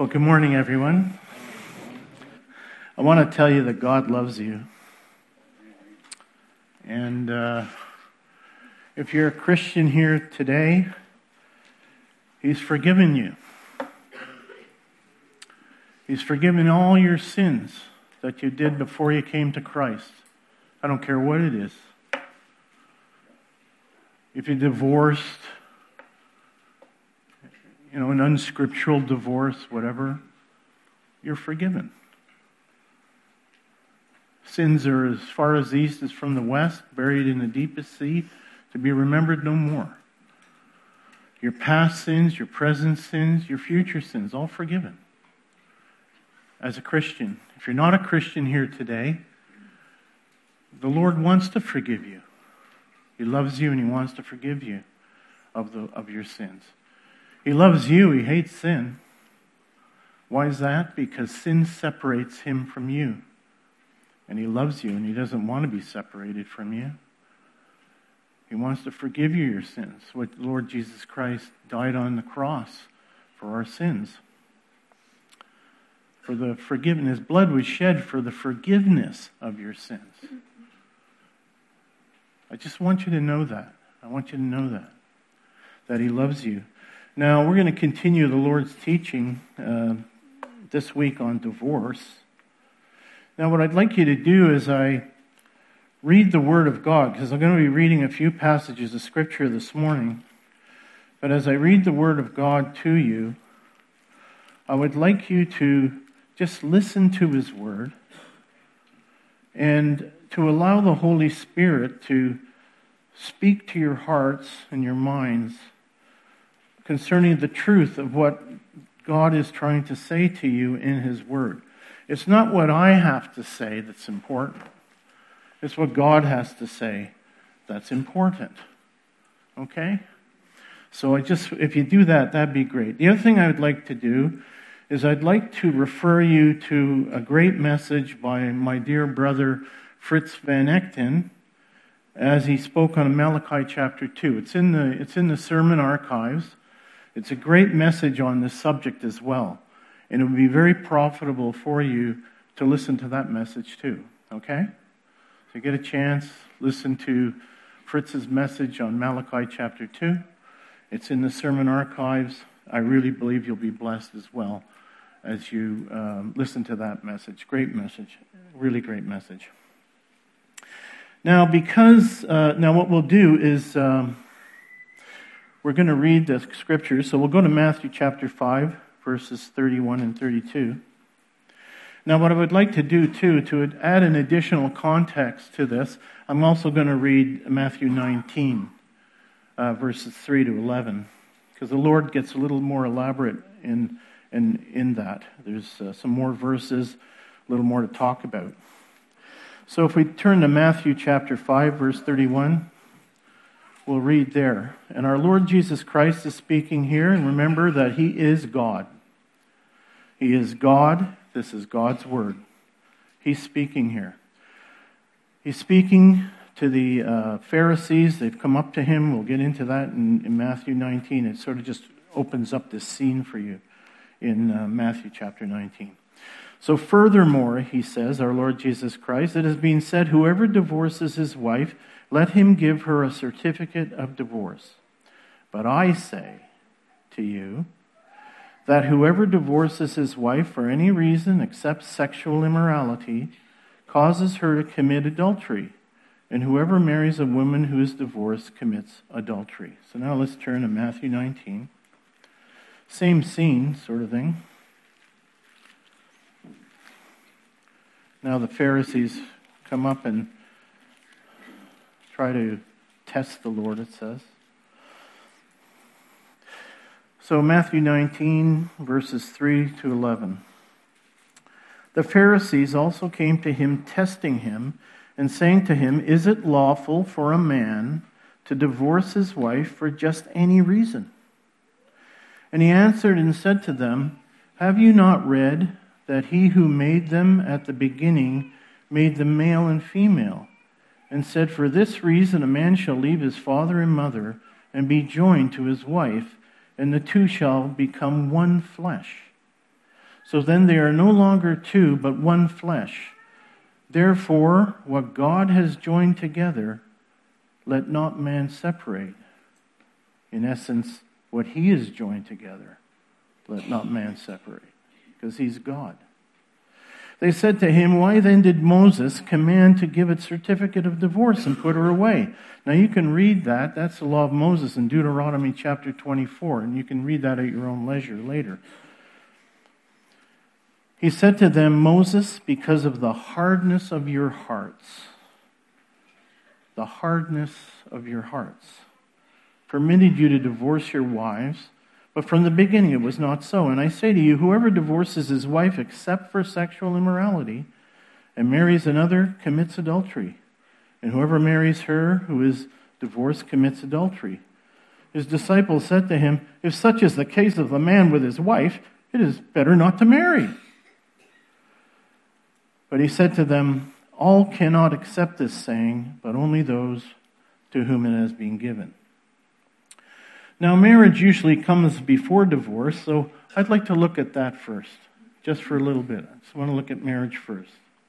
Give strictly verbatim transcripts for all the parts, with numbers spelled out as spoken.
Well, good morning, everyone. I want to tell you that God loves you. And uh, if you're a Christian here today, He's forgiven you. He's forgiven all your sins that you did before you came to Christ. I don't care what it is. If you're divorced, you know, an unscriptural divorce, whatever, you're forgiven. Sins are as far as the east is from the west, buried in the deepest sea, to be remembered no more. Your past sins, your present sins, your future sins, all forgiven. As a Christian, if you're not a Christian here today, the Lord wants to forgive you. He loves you and He wants to forgive you of the of your sins. He loves you, He hates sin. Why is that? Because sin separates Him from you. And He loves you and He doesn't want to be separated from you. He wants to forgive you your sins. What the Lord Jesus Christ died on the cross for our sins. For the forgiveness, His blood was shed for the forgiveness of your sins. I just want you to know that. I want you to know that. That He loves you. Now, we're going to continue the Lord's teaching uh, this week on divorce. Now, what I'd like you to do is I read the Word of God, because I'm going to be reading a few passages of Scripture this morning. But as I read the Word of God to you, I would like you to just listen to His Word and to allow the Holy Spirit to speak to your hearts and your minds concerning the truth of what God is trying to say to you in His Word. It's not what I have to say that's important. It's what God has to say that's important. Okay? So I just, if you do that, that'd be great. The other thing I would like to do is I'd like to refer you to a great message by my dear brother Fritz Van Echten as he spoke on Malachi chapter two. It's in the, it's in the sermon archives. It's a great message on this subject as well. And it would be very profitable for you to listen to that message too. Okay? So get a chance, listen to Fritz's message on Malachi chapter two. It's in the sermon archives. I really believe you'll be blessed as well as you um, listen to that message. Great message. Really great message. Now, because, uh, now what we'll do is... Um, We're going to read the scriptures. So we'll go to Matthew chapter five, verses thirty-one and thirty-two. Now what I would like to do too, to add an additional context to this, I'm also going to read Matthew nineteen, uh, verses three to eleven. Because the Lord gets a little more elaborate in, in, in that. There's uh, some more verses, a little more to talk about. So if we turn to Matthew chapter five, verse thirty-one... we'll read there. And our Lord Jesus Christ is speaking here, and remember that He is God. He is God. This is God's Word. He's speaking here. He's speaking to the uh, Pharisees. They've come up to Him. We'll get into that in, in Matthew nineteen. It sort of just opens up this scene for you in uh, Matthew chapter nineteen. So furthermore, He says, our Lord Jesus Christ, it has been said, whoever divorces his wife, let him give her a certificate of divorce. But I say to you that whoever divorces his wife for any reason except sexual immorality causes her to commit adultery. And whoever marries a woman who is divorced commits adultery. So now let's turn to Matthew nineteen. Same scene, sort of thing. Now the Pharisees come up and try to test the Lord, it says. So Matthew nineteen, verses three to eleven. The Pharisees also came to Him, testing Him, and saying to Him, is it lawful for a man to divorce his wife for just any reason? And He answered and said to them, have you not read that He who made them at the beginning made them male and female? And said, for this reason a man shall leave his father and mother and be joined to his wife, and the two shall become one flesh. So then they are no longer two, but one flesh. Therefore, what God has joined together, let not man separate. In essence, what he has joined together, let not man separate, because he's God. They said to him, why then did Moses command to give a certificate of divorce and put her away? Now you can read that. That's the law of Moses in Deuteronomy chapter twenty-four, and you can read that at your own leisure later. He said to them, Moses, because of the hardness of your hearts, the hardness of your hearts, permitted you to divorce your wives, but from the beginning it was not so. And I say to you, whoever divorces his wife except for sexual immorality and marries another commits adultery. And whoever marries her who is divorced commits adultery. His disciples said to him, if such is the case of the man with his wife, it is better not to marry. But he said to them, all cannot accept this saying, but only those to whom it has been given. Now, marriage usually comes before divorce, so I'd like to look at that first, just for a little bit. I just want to look at marriage first.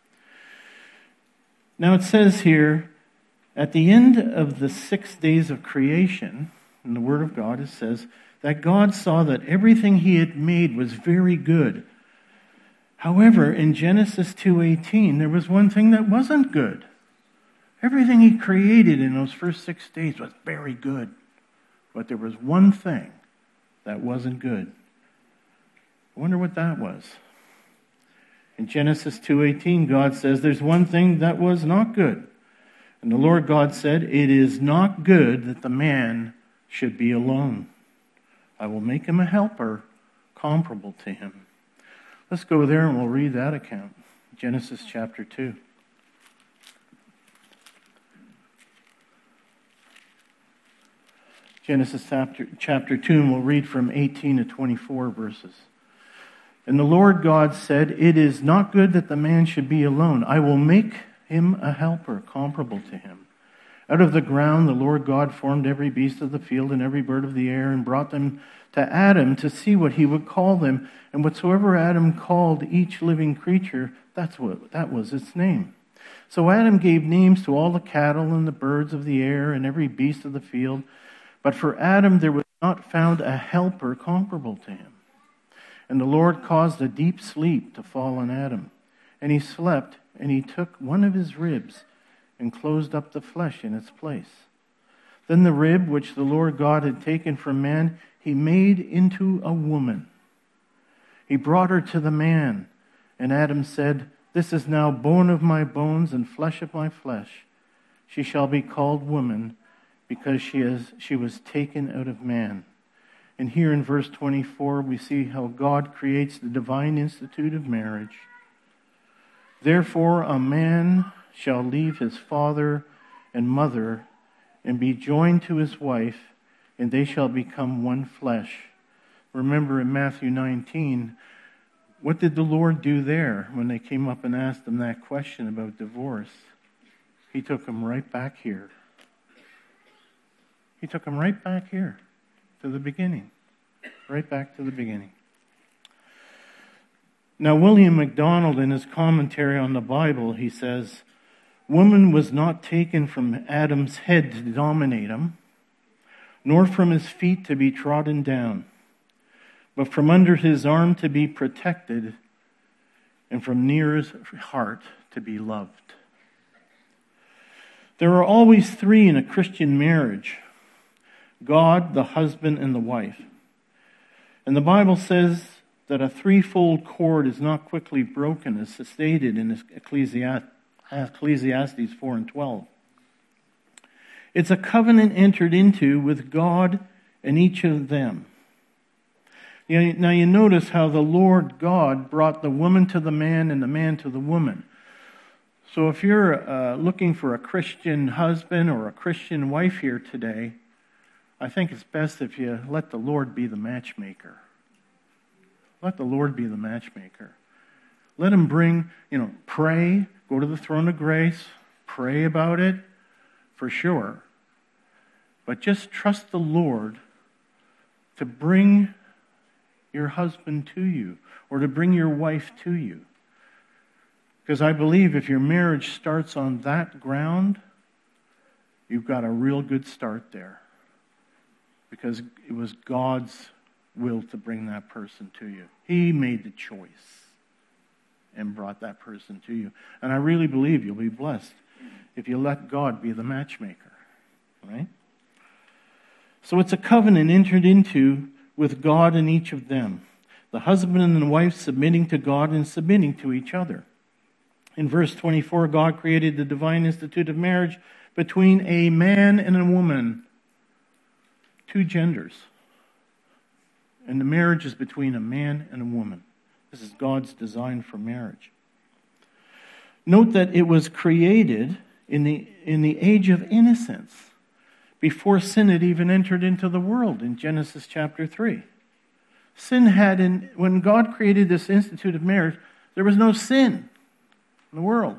Now, it says here, at the end of the six days of creation, in the Word of God, it says that God saw that everything he had made was very good. However, in Genesis two eighteen, there was one thing that wasn't good. Everything he created in those first six days was very good. But there was one thing that wasn't good. I wonder what that was. In Genesis two eighteen, God says there's one thing that was not good. And the Lord God said, it is not good that the man should be alone. I will make him a helper comparable to him. Let's go there and we'll read that account. Genesis chapter two. Genesis chapter, chapter two, and we'll read from eighteen to twenty-four verses. And the Lord God said, it is not good that the man should be alone. I will make him a helper comparable to him. Out of the ground the Lord God formed every beast of the field and every bird of the air and brought them to Adam to see what he would call them. And whatsoever Adam called each living creature, that's what that was its name. So Adam gave names to all the cattle and the birds of the air and every beast of the field. But for Adam there was not found a helper comparable to him. And the Lord caused a deep sleep to fall on Adam. And he slept, and he took one of his ribs and closed up the flesh in its place. Then the rib which the Lord God had taken from man, he made into a woman. He brought her to the man, and Adam said, this is now bone of my bones and flesh of my flesh. She shall be called woman, because she is she was taken out of man. And here in verse twenty-four, we see how God creates the divine institute of marriage. Therefore, a man shall leave his father and mother and be joined to his wife, and they shall become one flesh. Remember in Matthew nineteen, what did the Lord do there when they came up and asked him that question about divorce? He took them right back here. He took them right back here to the beginning. Right back to the beginning. Now, William MacDonald, in his commentary on the Bible, he says, woman was not taken from Adam's head to dominate him, nor from his feet to be trodden down, but from under his arm to be protected, and from near his heart to be loved. There are always three in a Christian marriage: God, the husband, and the wife. And the Bible says that a threefold cord is not quickly broken, as stated in Ecclesiastes four and twelve. It's a covenant entered into with God and each of them. Now you notice how the Lord God brought the woman to the man and the man to the woman. So if you're uh, looking for a Christian husband or a Christian wife here today, I think it's best if you let the Lord be the matchmaker. Let the Lord be the matchmaker. Let him bring, you know, pray, go to the throne of grace, pray about it, for sure. But just trust the Lord to bring your husband to you or to bring your wife to you. Because I believe if your marriage starts on that ground, you've got a real good start there. Because it was God's will to bring that person to you. He made the choice and brought that person to you. And I really believe you'll be blessed if you let God be the matchmaker. Right? So it's a covenant entered into with God and each of them. The husband and the wife submitting to God and submitting to each other. In verse twenty-four, God created the divine institute of marriage between a man and a woman. Two genders. And the marriage is between a man and a woman. This is God's design for marriage. Note that it was created in the, in the age of innocence, before sin had even entered into the world in Genesis chapter three. Sin had, in, when God created this institute of marriage, there was no sin in the world.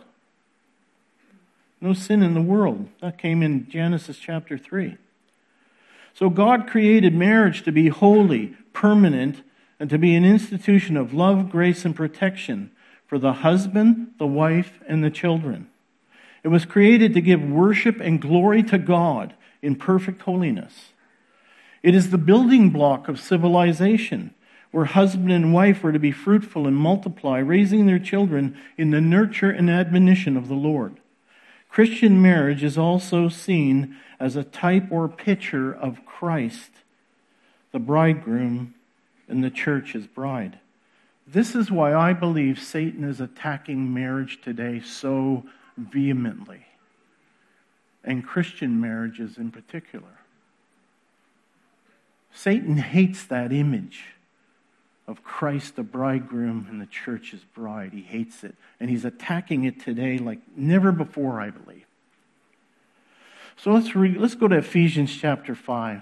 No sin in the world. That came in Genesis chapter three. So God created marriage to be holy, permanent, and to be an institution of love, grace, and protection for the husband, the wife, and the children. It was created to give worship and glory to God in perfect holiness. It is the building block of civilization, where husband and wife were to be fruitful and multiply, raising their children in the nurture and admonition of the Lord. Christian marriage is also seen as a type or picture of Christ, the bridegroom, and the church as bride. This is why I believe Satan is attacking marriage today so vehemently, and Christian marriages in particular. Satan hates that image of Christ, the bridegroom, and the church as bride. He hates it, and he's attacking it today like never before, I believe. So let's read, let's go to Ephesians chapter five.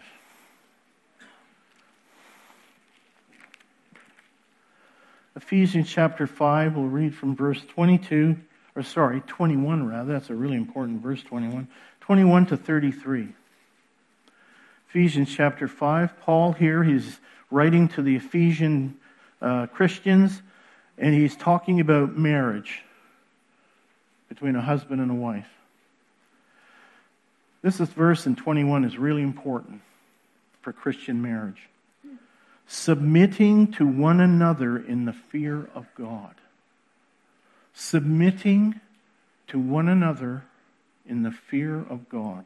Ephesians chapter five, we'll read from verse twenty-two, or sorry, twenty-one rather. That's a really important verse, twenty-one. twenty-one to thirty-three. Ephesians chapter five, Paul here, he's writing to the Ephesian uh, Christians, and he's talking about marriage between a husband and a wife. This is verse in twenty-one is really important for Christian marriage. Submitting to one another in the fear of God. Submitting to one another in the fear of God.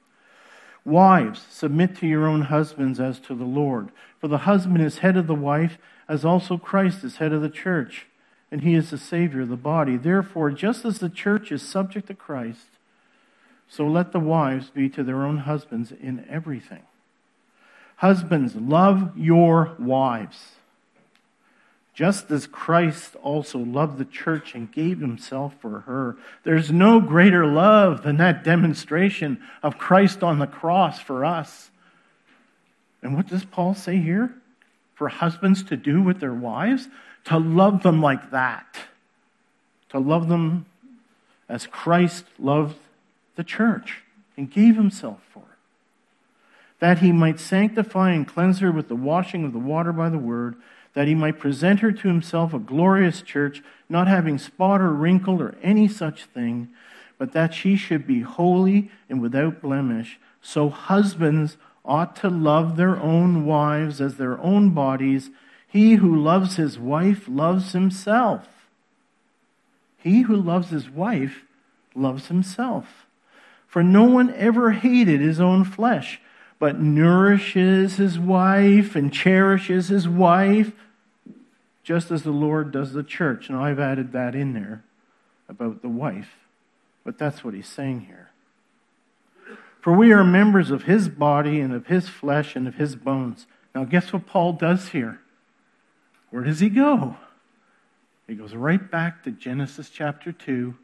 Wives, submit to your own husbands as to the Lord. For the husband is head of the wife, as also Christ is head of the church, and he is the Savior of the body. Therefore, just as the church is subject to Christ, so let the wives be to their own husbands in everything. Husbands, love your wives, just as Christ also loved the church and gave himself for her. There's no greater love than that demonstration of Christ on the cross for us. And what does Paul say here? For husbands to do with their wives? To love them like that. To love them as Christ loved the church and gave himself for it. That he might sanctify and cleanse her with the washing of the water by the word, that he might present her to himself a glorious church, not having spot or wrinkle or any such thing, but that she should be holy and without blemish. So husbands ought to love their own wives as their own bodies. He who loves his wife loves himself. He who loves his wife loves himself. For no one ever hated his own flesh, but nourishes his wife and cherishes his wife, just as the Lord does the church. Now, I've added that in there about the wife, but that's what he's saying here. For we are members of his body and of his flesh and of his bones. Now, guess what Paul does here? Where does he go? He goes right back to Genesis chapter two,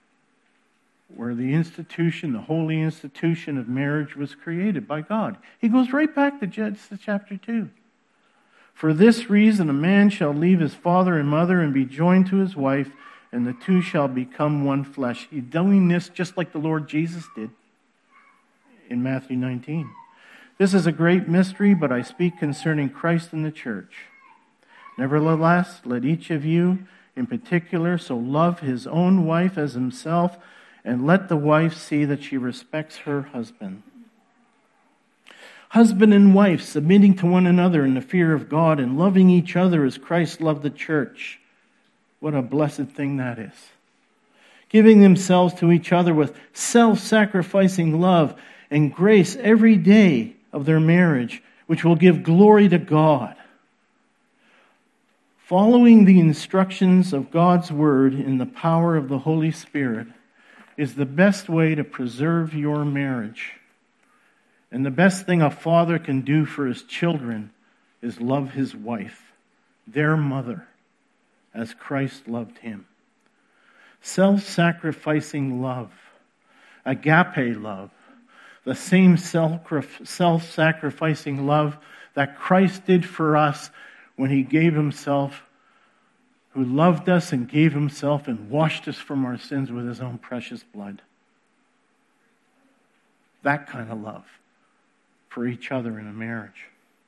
where the institution, the holy institution of marriage was created by God. He goes right back to Genesis chapter two. For this reason, a man shall leave his father and mother and be joined to his wife, and the two shall become one flesh. He's doing this just like the Lord Jesus did in Matthew nineteen. This is a great mystery, but I speak concerning Christ and the church. Nevertheless, let each of you in particular so love his own wife as himself, and let the wife see that she respects her husband. Husband and wife submitting to one another in the fear of God and loving each other as Christ loved the church. What a blessed thing that is. Giving themselves to each other with self-sacrificing love and grace every day of their marriage, which will give glory to God. Following the instructions of God's Word in the power of the Holy Spirit is the best way to preserve your marriage. And the best thing a father can do for his children is love his wife, their mother, as Christ loved him. Self-sacrificing love, agape love, the same self-sacrificing love that Christ did for us when he gave himself, who loved us and gave himself and washed us from our sins with his own precious blood. That kind of love for each other in a marriage.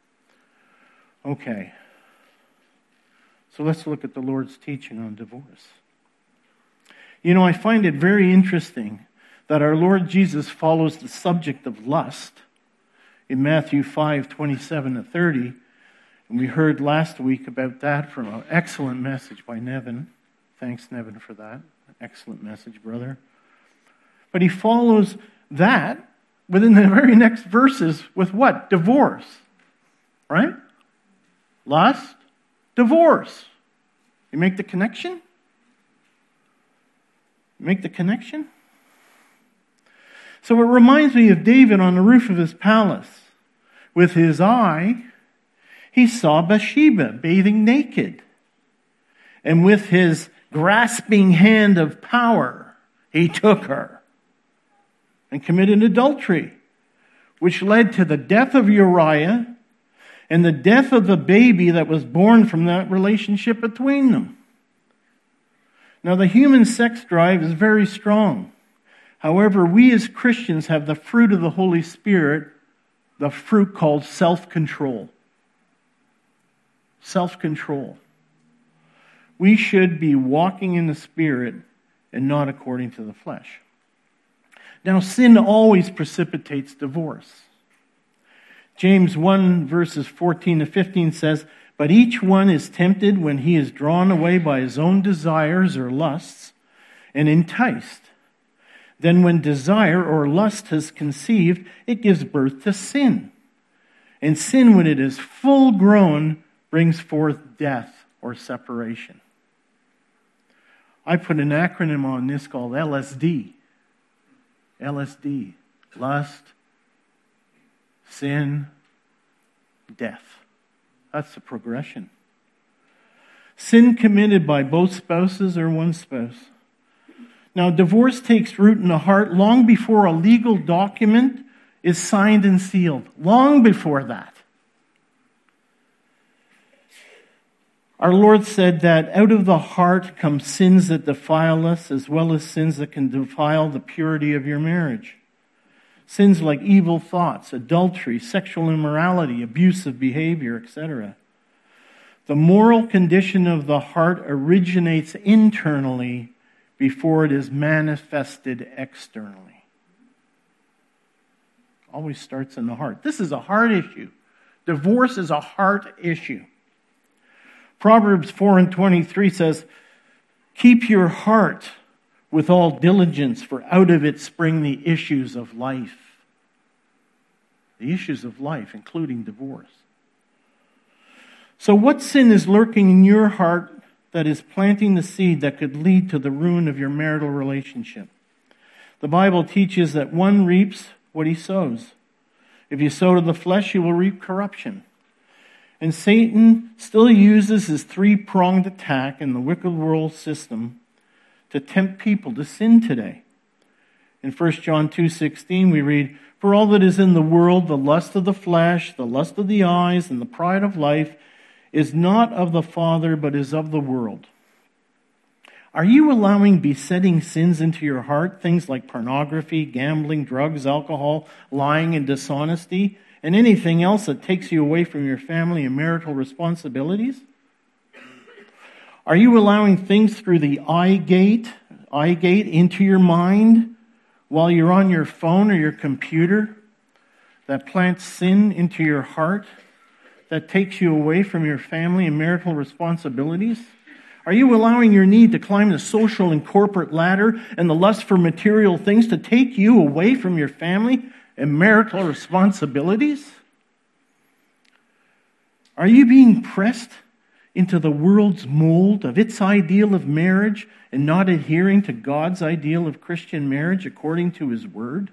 Okay. So let's look at the Lord's teaching on divorce. You know, I find it very interesting that our Lord Jesus follows the subject of lust in Matthew five, twenty-seven to thirty. And we heard last week about that from an excellent message by Nevin. Thanks, Nevin, for that. Excellent message, brother. But he follows that within the very next verses with what? Divorce. Right? Lust, divorce. You make the connection? You make the connection? So it reminds me of David on the roof of his palace. With his eye, he saw Bathsheba bathing naked. And with his grasping hand of power, he took her and committed adultery, which led to the death of Uriah and the death of the baby that was born from that relationship between them. Now, the human sex drive is very strong. However, we as Christians have the fruit of the Holy Spirit, the fruit called self-control. Self-control. We should be walking in the Spirit and not according to the flesh. Now, sin always precipitates divorce. James one, verses fourteen to fifteen says, "But each one is tempted when he is drawn away by his own desires or lusts and enticed. Then when desire or lust has conceived, it gives birth to sin. And sin, when it is full grown, brings forth death or separation." I put an acronym on this called L S D. L S D. Lust, sin, death. That's the progression. Sin committed by both spouses or one spouse. Now, divorce takes root in the heart long before a legal document is signed and sealed. Long before that. Our Lord said that out of the heart come sins that defile us, as well as sins that can defile the purity of your marriage. Sins like evil thoughts, adultery, sexual immorality, abusive behavior, et cetera. The moral condition of the heart originates internally before it is manifested externally. Always starts in the heart. This is a heart issue. Divorce is a heart issue. Proverbs four and twenty-three says, "Keep your heart with all diligence, for out of it spring the issues of life." The issues of life, including divorce. So what sin is lurking in your heart that is planting the seed that could lead to the ruin of your marital relationship? The Bible teaches that one reaps what he sows. If you sow to the flesh, you will reap corruption. And Satan still uses his three-pronged attack in the wicked world system to tempt people to sin today. In First John two sixteen, we read, "For all that is in the world, the lust of the flesh, the lust of the eyes, and the pride of life, is not of the Father, but is of the world." Are you allowing besetting sins into your heart, things like pornography, gambling, drugs, alcohol, lying, and dishonesty, and anything else that takes you away from your family and marital responsibilities? Are you allowing things through the eye gate, eye gate into your mind while you're on your phone or your computer that plants sin into your heart, that takes you away from your family and marital responsibilities? Are you allowing your need to climb the social and corporate ladder and the lust for material things to take you away from your family and marital responsibilities? Are you being pressed into the world's mold of its ideal of marriage and not adhering to God's ideal of Christian marriage according to His Word?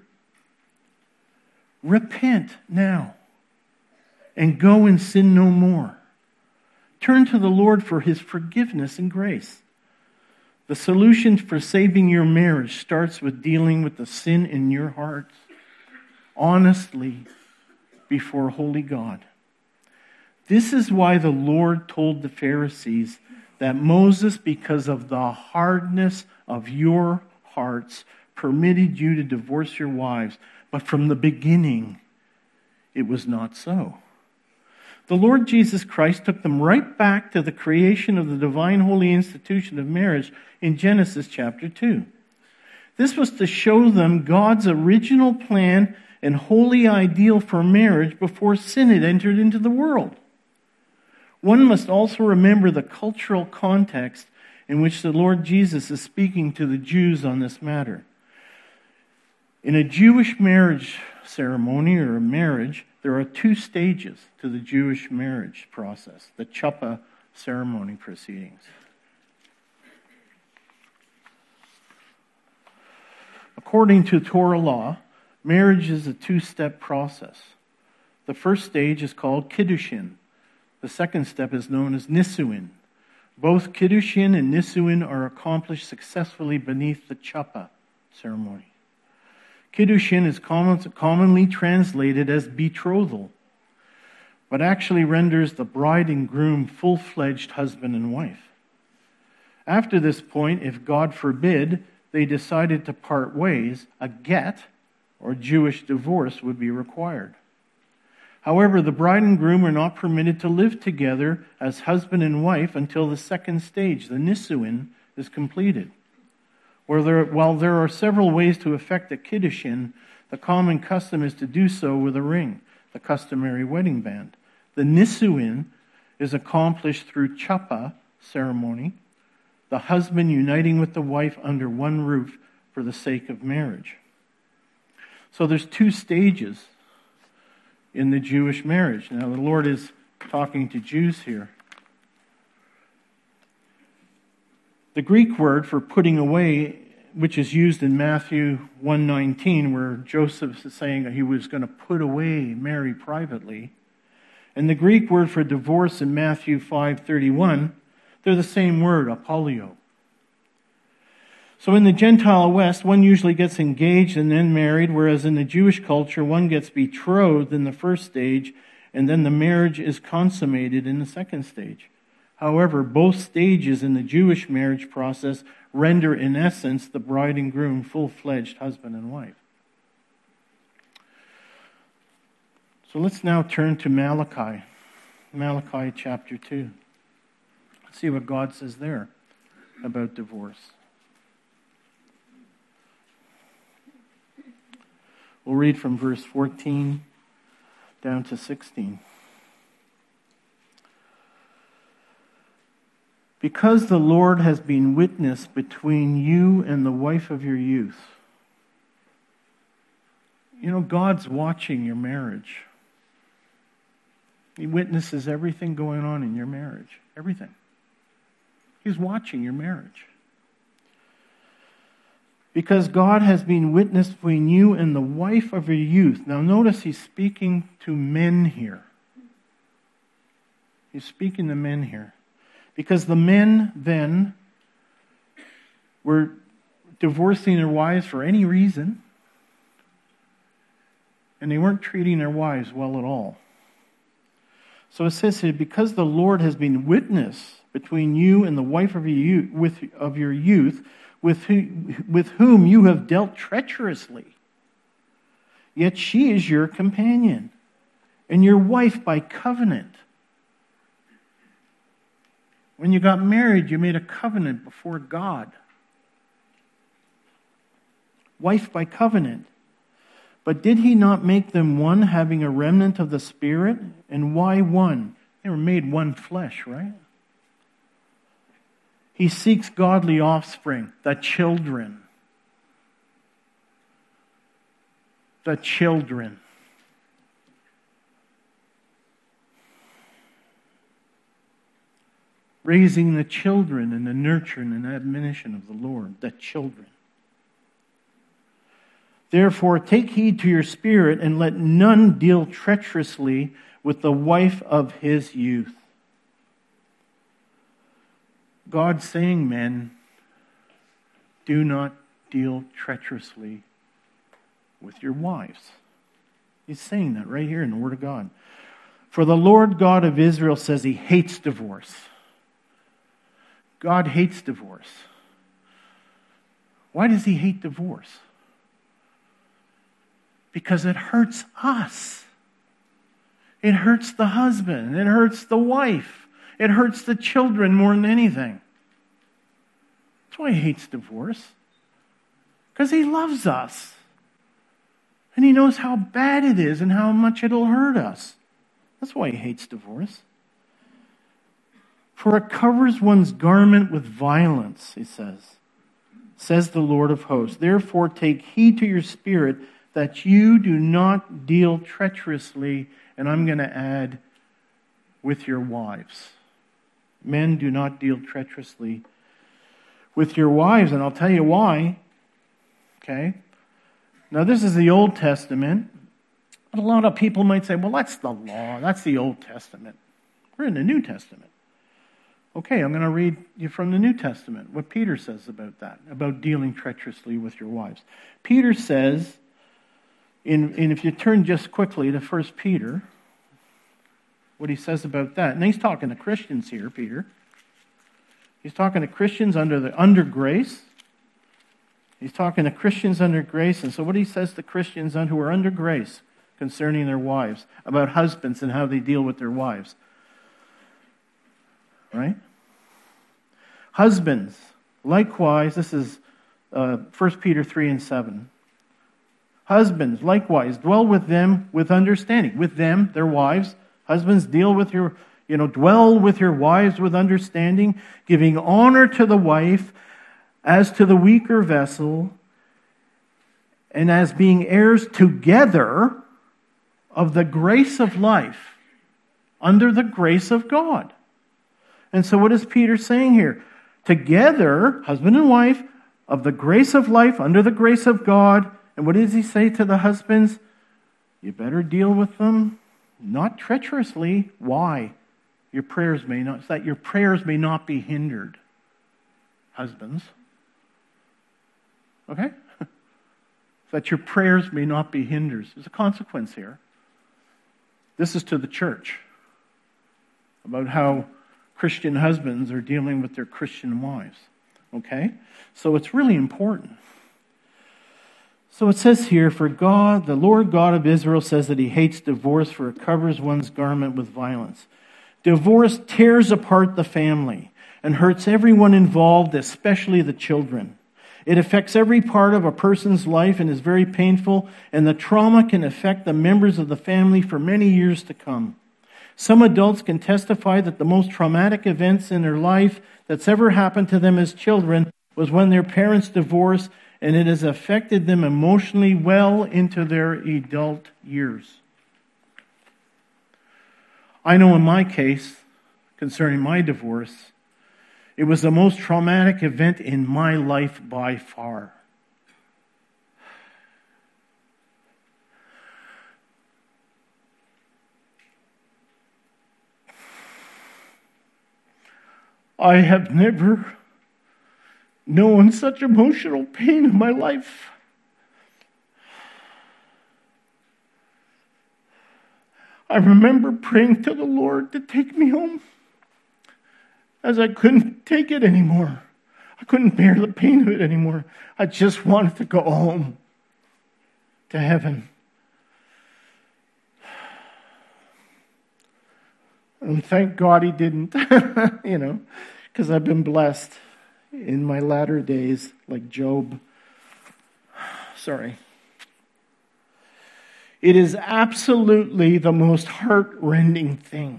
Repent now and go and sin no more. Turn to the Lord for His forgiveness and grace. The solution for saving your marriage starts with dealing with the sin in your heart honestly before holy God. This is why the Lord told the Pharisees that Moses, because of the hardness of your hearts, permitted you to divorce your wives. But from the beginning, it was not so. The Lord Jesus Christ took them right back to the creation of the divine holy institution of marriage in Genesis chapter two. This was to show them God's original plan and holy ideal for marriage before sin had entered into the world. One must also remember the cultural context in which the Lord Jesus is speaking to the Jews on this matter. In a Jewish marriage ceremony or a marriage, there are two stages to the Jewish marriage process, the chuppah ceremony proceedings. According to Torah law, marriage is a two-step process. The first stage is called kiddushin. The second step is known as nisuin. Both kiddushin and nisuin are accomplished successfully beneath the chuppah ceremony. Kiddushin is common, commonly translated as betrothal, but actually renders the bride and groom full-fledged husband and wife. After this point, if God forbid, they decided to part ways, a get, or Jewish divorce, would be required. However, the bride and groom are not permitted to live together as husband and wife until the second stage, the nisuin, is completed. Where there, while there are several ways to effect a kiddushin, the common custom is to do so with a ring, the customary wedding band. The nisuin is accomplished through chuppah ceremony, the husband uniting with the wife under one roof for the sake of marriage. So there's two stages in the Jewish marriage. Now the Lord is talking to Jews here. The Greek word for putting away, which is used in Matthew one nineteen, where Joseph is saying he was going to put away Mary privately, and the Greek word for divorce in Matthew five thirty-one, they're the same word, apolio. So in the Gentile West, one usually gets engaged and then married, whereas in the Jewish culture, one gets betrothed in the first stage, and then the marriage is consummated in the second stage. However, both stages in the Jewish marriage process render, in essence, the bride and groom full-fledged husband and wife. So let's now turn to Malachi, Malachi chapter two. Let's see what God says there about divorce. We'll read from verse fourteen down to sixteen. Because the Lord has been witness between you and the wife of your youth. You know, God's watching your marriage. He witnesses everything going on in your marriage. Everything. He's watching your marriage. Because God has been witness between you and the wife of your youth. Now notice he's speaking to men here. He's speaking to men here. Because the men then were divorcing their wives for any reason, and they weren't treating their wives well at all. So it says here, because the Lord has been witness between you and the wife of your youth, with, of your youth with, who, with whom you have dealt treacherously, yet she is your companion and your wife by covenant. When you got married, you made a covenant before God. Wife by covenant. But did he not make them one, having a remnant of the Spirit? And why one? They were made one flesh, right? He seeks godly offspring, the children. The children. Raising the children in the nurturing and admonition of the Lord, the children. Therefore, take heed to your spirit, and let none deal treacherously with the wife of his youth. God's saying, men, do not deal treacherously with your wives. He's saying that right here in the Word of God. For the Lord God of Israel says he hates divorce. God hates divorce. Why does he hate divorce? Because it hurts us. It hurts the husband. It hurts the wife. It hurts the children more than anything. That's why he hates divorce. Because he loves us. And he knows how bad it is and how much it'll hurt us. That's why he hates divorce. For it covers one's garment with violence, he says. Says the Lord of hosts. Therefore take heed to your spirit that you do not deal treacherously, and I'm going to add, with your wives. Men, do not deal treacherously with your wives, and I'll tell you why. Okay? Now this is the Old Testament. But a lot of people might say, well, that's the law. That's the Old Testament. We're in the New Testament. Okay, I'm going to read you from the New Testament what Peter says about that, about dealing treacherously with your wives. Peter says, in, and if you turn just quickly to First Peter, what he says about that. And he's talking to Christians here, Peter. He's talking to Christians under the under grace. He's talking to Christians under grace. And so what he says to Christians who are under grace concerning their wives, about husbands and how they deal with their wives. Right? Husbands, likewise, this is uh, First Peter three and seven. Husbands, likewise, dwell with them with understanding. With them, their wives. Husbands, deal with your, you know, dwell with your wives with understanding, giving honor to the wife as to the weaker vessel, and as being heirs together of the grace of life, under the grace of God. And so what is Peter saying here? Together, husband and wife, of the grace of life, under the grace of God. And what does he say to the husbands? You better deal with them, not treacherously. Why? Your prayers may not, so that your prayers may not be hindered. Husbands. Okay? So that your prayers may not be hindered. There's a consequence here. This is to the church. About how Christian husbands are dealing with their Christian wives. Okay? So it's really important. So it says here, for God, the Lord God of Israel says that he hates divorce, for it covers one's garment with violence. Divorce tears apart the family and hurts everyone involved, especially the children. It affects every part of a person's life and is very painful, and the trauma can affect the members of the family for many years to come. Some adults can testify that the most traumatic events in their life that's ever happened to them as children was when their parents divorced, and it has affected them emotionally well into their adult years. I know in my case, concerning my divorce, it was the most traumatic event in my life by far. I have never known such emotional pain in my life. I remember praying to the Lord to take me home, as I couldn't take it anymore. I couldn't bear the pain of it anymore. I just wanted to go home to heaven. And thank God he didn't. You know, because I've been blessed in my latter days, like Job. Sorry. It is absolutely the most heart-rending thing.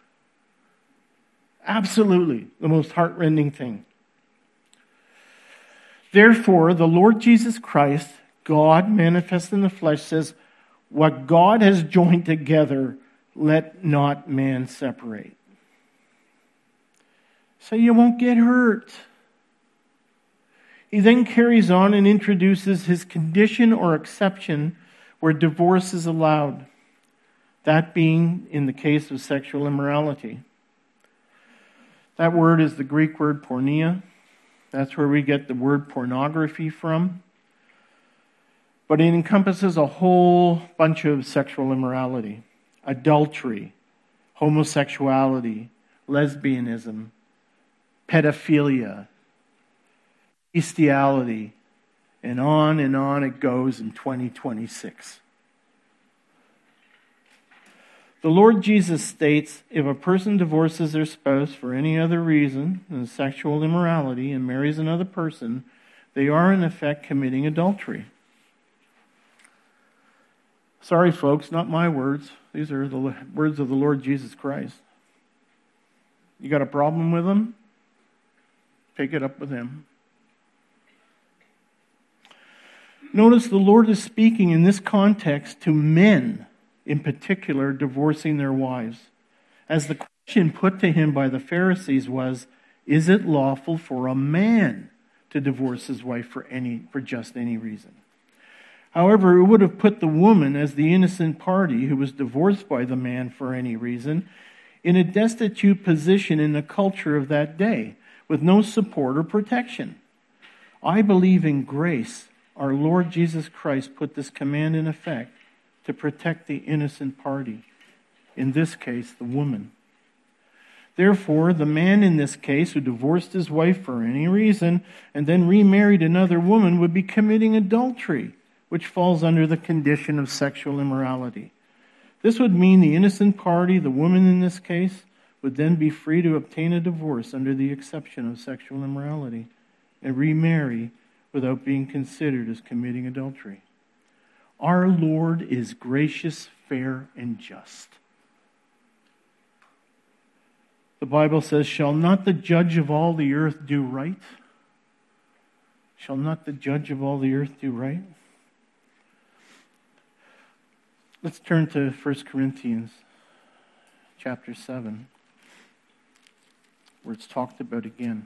Absolutely the most heart-rending thing. Therefore, the Lord Jesus Christ, God manifest in the flesh, says, what God has joined together, let not man separate. So you won't get hurt. He then carries on and introduces his condition or exception where divorce is allowed. That being in the case of sexual immorality. That word is the Greek word porneia. That's where we get the word pornography from. But it encompasses a whole bunch of sexual immorality. Adultery, homosexuality, lesbianism, pedophilia, bestiality, and on and on it goes in twenty twenty-six. The Lord Jesus states, if a person divorces their spouse for any other reason than sexual immorality and marries another person, they are in effect committing adultery. Sorry, folks, not my words. These are the words of the Lord Jesus Christ. You got a problem with them? Take it up with him. Notice the Lord is speaking in this context to men, in particular, divorcing their wives. As the question put to him by the Pharisees was, is it lawful for a man to divorce his wife for any for just any reason? However, it would have put the woman as the innocent party who was divorced by the man for any reason in a destitute position in the culture of that day with no support or protection. I believe in grace. Our Lord Jesus Christ put this command in effect to protect the innocent party, in this case, the woman. Therefore, the man in this case who divorced his wife for any reason and then remarried another woman would be committing adultery, which falls under the condition of sexual immorality. This would mean the innocent party, the woman in this case, would then be free to obtain a divorce under the exception of sexual immorality and remarry without being considered as committing adultery. Our Lord is gracious, fair, and just. The Bible says, shall not the judge of all the earth do right? Shall not the judge of all the earth do right? Let's turn to First Corinthians chapter seven, where it's talked about again.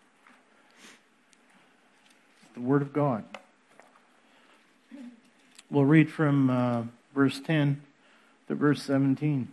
The Word of God. We'll read from uh, verse ten to verse seventeen.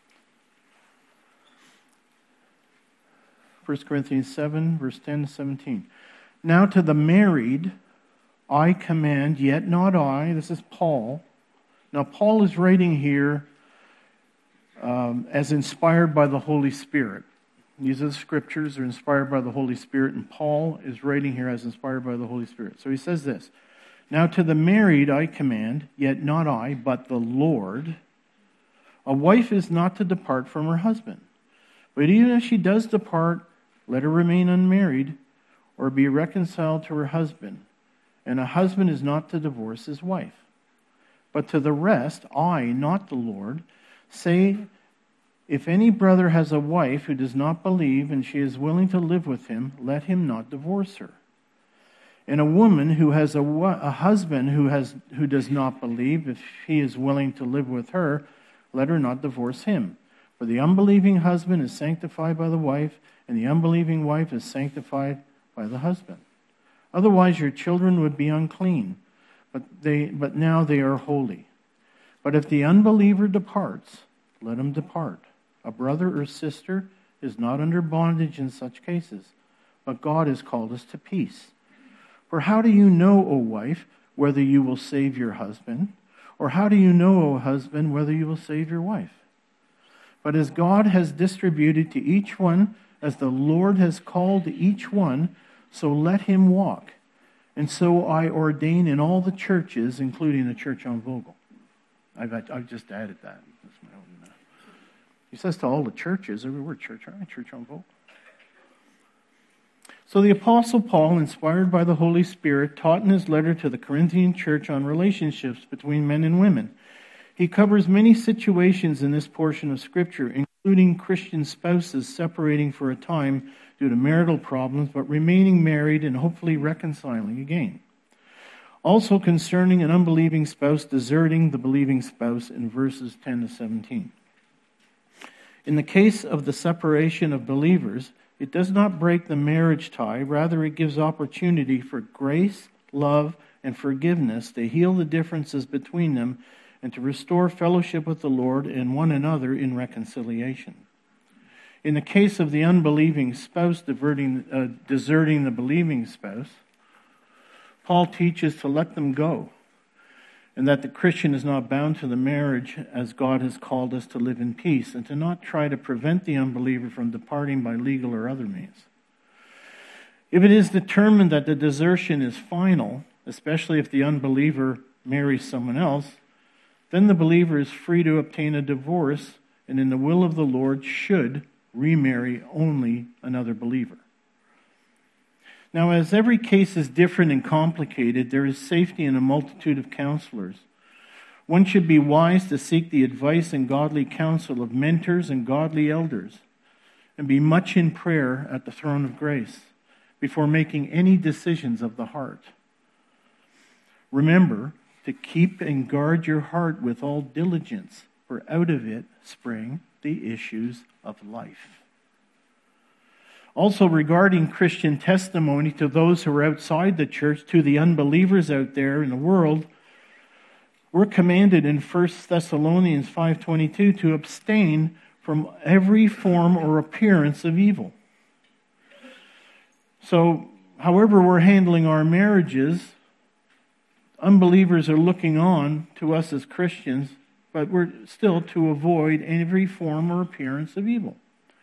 First Corinthians seven, verse ten to seventeen. Now to the married I command, yet not I. This is Paul. Now Paul is writing here um, as inspired by the Holy Spirit. These are the scriptures are inspired by the Holy Spirit, and Paul is writing here as inspired by the Holy Spirit. So he says this, now to the married I command, yet not I, but the Lord, a wife is not to depart from her husband. But even if she does depart, let her remain unmarried or be reconciled to her husband. And a husband is not to divorce his wife. But to the rest, I, not the Lord, say, if any brother has a wife who does not believe and she is willing to live with him, let him not divorce her. And a woman who has a, a husband who has who does not believe, if he is willing to live with her, let her not divorce him. For the unbelieving husband is sanctified by the wife, and the unbelieving wife is sanctified by the husband. Otherwise your children would be unclean, but they but now they are holy. But if the unbeliever departs, let him depart. A brother or sister is not under bondage in such cases, but God has called us to peace. For how do you know, O wife, whether you will save your husband? Or how do you know, O husband, whether you will save your wife? But as God has distributed to each one, as the Lord has called each one, so let him walk. And so I ordain in all the churches, including the church on Vogel. I've, I've just added that. That's my own. Uh, he says to all the churches, we're church, aren't we? Church on Vogel. So the Apostle Paul, inspired by the Holy Spirit, taught in his letter to the Corinthian church on relationships between men and women. He covers many situations in this portion of Scripture, including Christian spouses separating for a time due to marital problems, but remaining married and hopefully reconciling again. Also concerning an unbelieving spouse deserting the believing spouse in verses ten to seventeen. In the case of the separation of believers, it does not break the marriage tie. Rather, it gives opportunity for grace, love, and forgiveness to heal the differences between them and to restore fellowship with the Lord and one another in reconciliation. In the case of the unbelieving spouse diverting, uh, deserting the believing spouse, Paul teaches to let them go, and that the Christian is not bound to the marriage as God has called us to live in peace, and to not try to prevent the unbeliever from departing by legal or other means. If it is determined that the desertion is final, especially if the unbeliever marries someone else, then the believer is free to obtain a divorce, and in the will of the Lord should remarry only another believer. Now, as every case is different and complicated, there is safety in a multitude of counselors. One should be wise to seek the advice and godly counsel of mentors and godly elders, and be much in prayer at the throne of grace before making any decisions of the heart. Remember to keep and guard your heart with all diligence, for out of it spring the issues of life. Also, regarding Christian testimony to those who are outside the church, to the unbelievers out there in the world, we're commanded in First Thessalonians five twenty-two to abstain from every form or appearance of evil. So, however we're handling our marriages, unbelievers are looking on to us as Christians, but we're still to avoid every form or appearance of evil.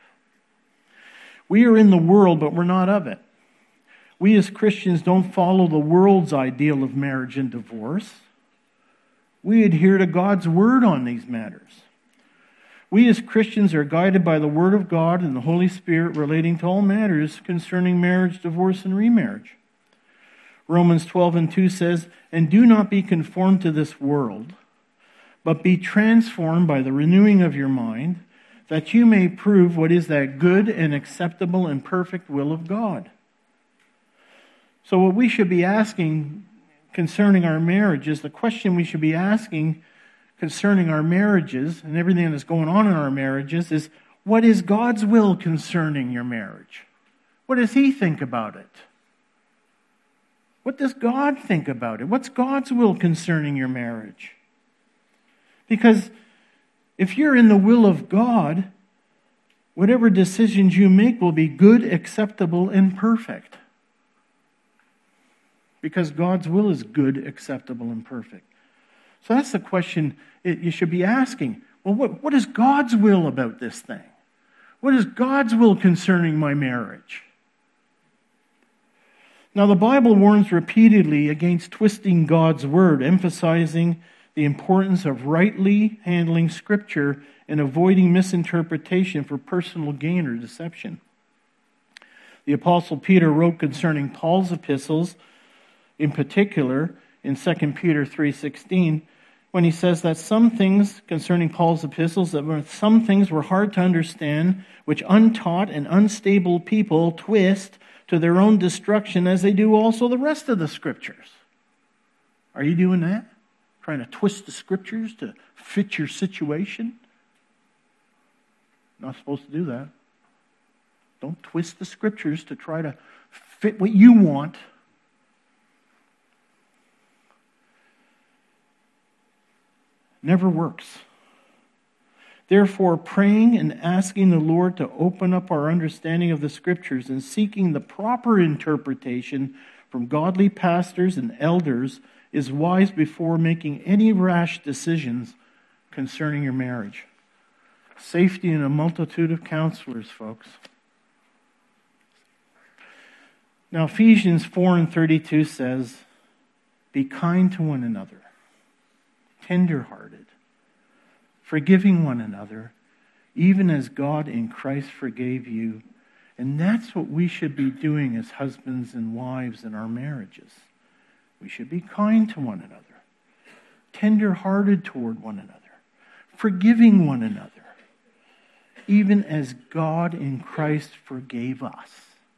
We are in the world, but we're not of it. We as Christians don't follow the world's ideal of marriage and divorce. We adhere to God's word on these matters. We as Christians are guided by the word of God and the Holy Spirit relating to all matters concerning marriage, divorce, and remarriage. Romans twelve and two says, "And do not be conformed to this world, but be transformed by the renewing of your mind, that you may prove what is that good and acceptable and perfect will of God." So what we should be asking concerning our marriages, the question we should be asking concerning our marriages and everything that's going on in our marriages is, what is God's will concerning your marriage? What does He think about it? What does God think about it? What's God's will concerning your marriage? Because if you're in the will of God, whatever decisions you make will be good, acceptable, and perfect. Because God's will is good, acceptable, and perfect. So that's the question you should be asking. Well, what, what is God's will about this thing? What is God's will concerning my marriage? Now, the Bible warns repeatedly against twisting God's word, emphasizing the importance of rightly handling Scripture and avoiding misinterpretation for personal gain or deception. The Apostle Peter wrote concerning Paul's epistles, in particular, in Second Peter three sixteen, when he says that some things concerning Paul's epistles, that some things were hard to understand, which untaught and unstable people twist to their own destruction, as they do also the rest of the Scriptures. Are you doing that? Trying to twist the Scriptures to fit your situation? Not supposed to do that. Don't twist the Scriptures to try to fit what you want. Never works. Therefore, praying and asking the Lord to open up our understanding of the Scriptures and seeking the proper interpretation from godly pastors and elders is wise before making any rash decisions concerning your marriage. Safety in a multitude of counselors, folks. Now, Ephesians four and thirty-two says, "Be kind to one another, tender-hearted, forgiving one another, even as God in Christ forgave you, And that's what we should be doing as husbands and wives in our marriages. We should be kind to one another, tender-hearted toward one another, forgiving one another, even as God in Christ forgave us.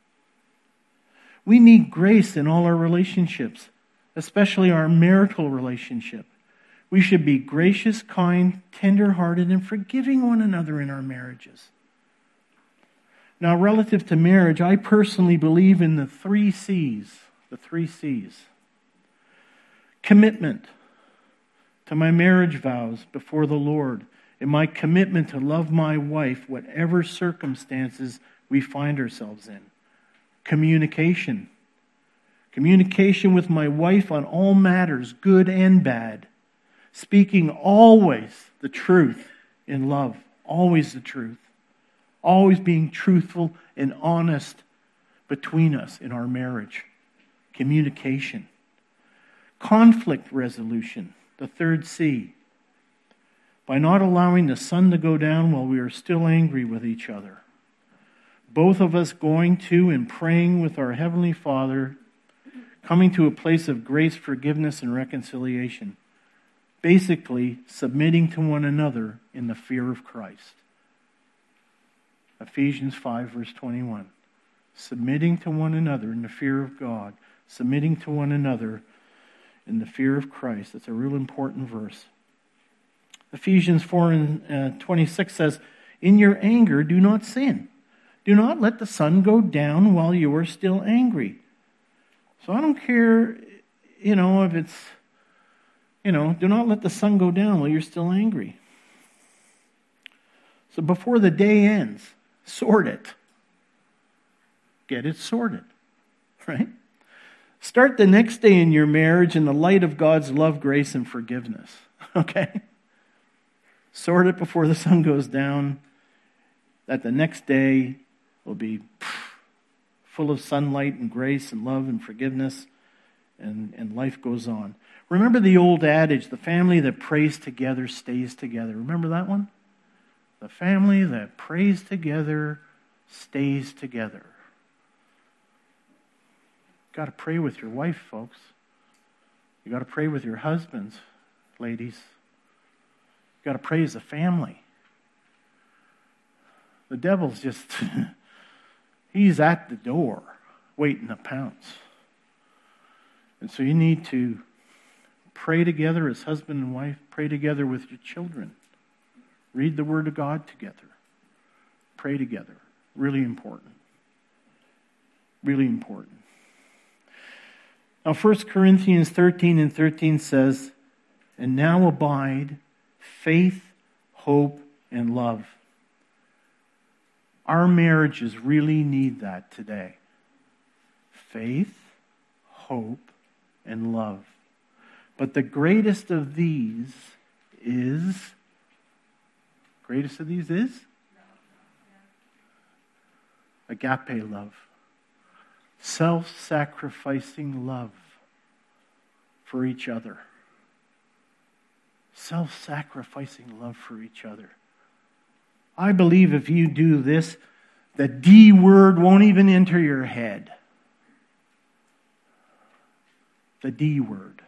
We need grace in all our relationships, especially our marital relationship. We should be gracious, kind, tender-hearted, and forgiving one another in our marriages. Now, relative to marriage, I personally believe in the three C's. The three C's. Commitment to my marriage vows before the Lord, and my commitment to love my wife, whatever circumstances we find ourselves in. Communication. Communication with my wife on all matters, good and bad. Speaking always the truth in love. Always the truth. Always being truthful and honest between us in our marriage. Communication. Conflict resolution. The third C. By not allowing the sun to go down while we are still angry with each other. Both of us going to and praying with our Heavenly Father, coming to a place of grace, forgiveness, and reconciliation. Basically, submitting to one another in the fear of Christ. Ephesians five, verse twenty-one. Submitting to one another in the fear of God. Submitting to one another in the fear of Christ. That's a real important verse. Ephesians four and twenty-six says, in your anger, do not sin. Do not let the sun go down while you are still angry. So I don't care, you know, if it's, you know, do not let the sun go down while you're still angry. So before the day ends, sort it. Get it sorted, right? Start the next day in your marriage in the light of God's love, grace, and forgiveness, okay? Sort it before the sun goes down, that the next day will be full of sunlight and grace and love and forgiveness, and, and life goes on. Remember the old adage, the family that prays together stays together. Remember that one? The family that prays together stays together. You've got to pray with your wife, folks. You've got to pray with your husbands, ladies. You've got to pray as a family. The devil's just, he's at the door waiting to pounce. And so you need to pray together as husband and wife. Pray together with your children. Read the Word of God together. Pray together. Really important. Really important. Now, First Corinthians thirteen and thirteen says, and now abide faith, hope, and love. Our marriages really need that today. Faith, hope, and love. But the greatest of these is, greatest of these is? Agape love. Self-sacrificing love for each other. Self-sacrificing love for each other. I believe if you do this, the D word won't even enter your head. The D word.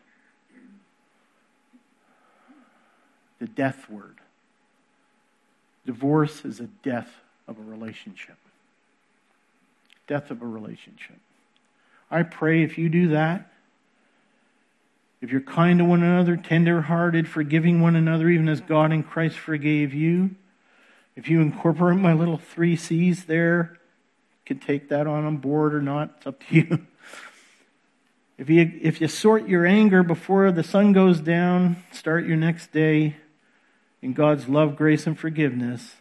The death word. Divorce is a death of a relationship. Death of a relationship. I pray if you do that, if you're kind to one another, tender-hearted, forgiving one another, even as God in Christ forgave you, if you incorporate my little three C's there, you can take that on board or not, it's up to you. If you, if you sort your anger before the sun goes down, start your next day in God's love, grace, and forgiveness,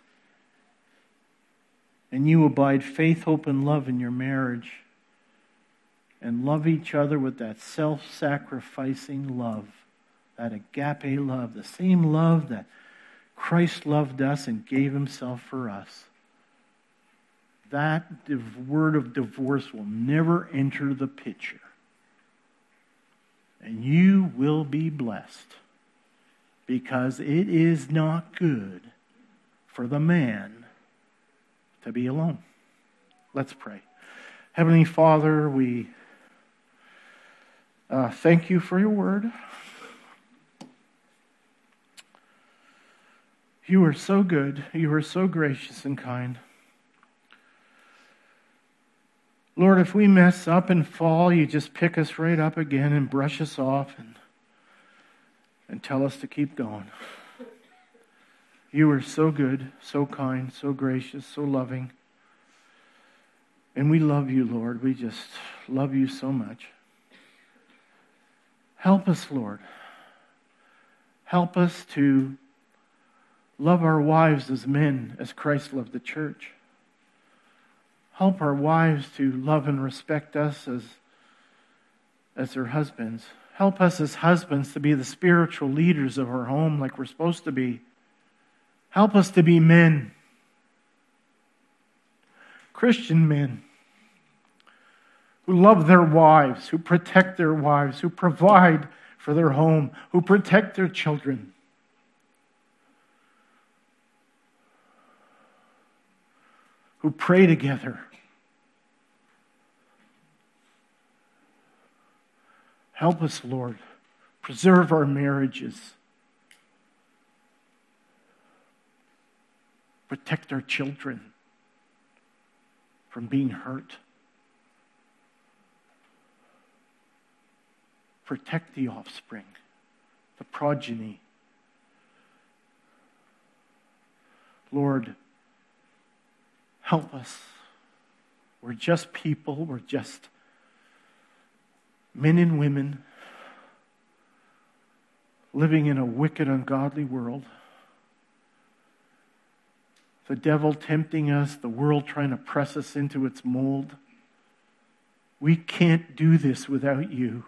and you abide faith, hope, and love in your marriage, and love each other with that self-sacrificing love, that agape love, the same love that Christ loved us and gave himself for us. That word of divorce will never enter the picture. And you will be blessed, because it is not good for the man to be alone. Let's pray. Heavenly Father, we uh, thank you for your word. You are so good. You are so gracious and kind. Lord, if we mess up and fall, you just pick us right up again and brush us off and, and tell us to keep going. You are so good, so kind, so gracious, so loving. And we love you, Lord. We just love you so much. Help us, Lord. Help us to love our wives as men, as Christ loved the church. Help our wives to love and respect us as, as their husbands. Help us as husbands to be the spiritual leaders of our home like we're supposed to be. Help us to be men, Christian men, who love their wives, who protect their wives, who provide for their home, who protect their children. Who pray together. Help us, Lord. Preserve our marriages. Protect our children from being hurt. Protect the offspring, the progeny. Lord, help us. We're just people. We're just men and women living in a wicked, ungodly world. The devil tempting us, the world trying to press us into its mold. We can't do this without you.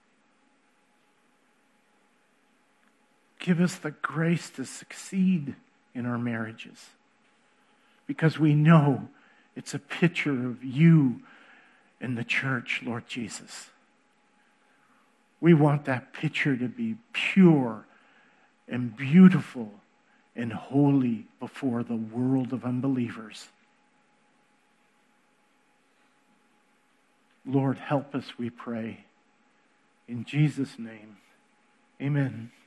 Give us the grace to succeed in our marriages, because we know it's a picture of you and the church, Lord Jesus. We want that picture to be pure and beautiful and holy before the world of unbelievers. Lord, help us, we pray. In Jesus' name, amen.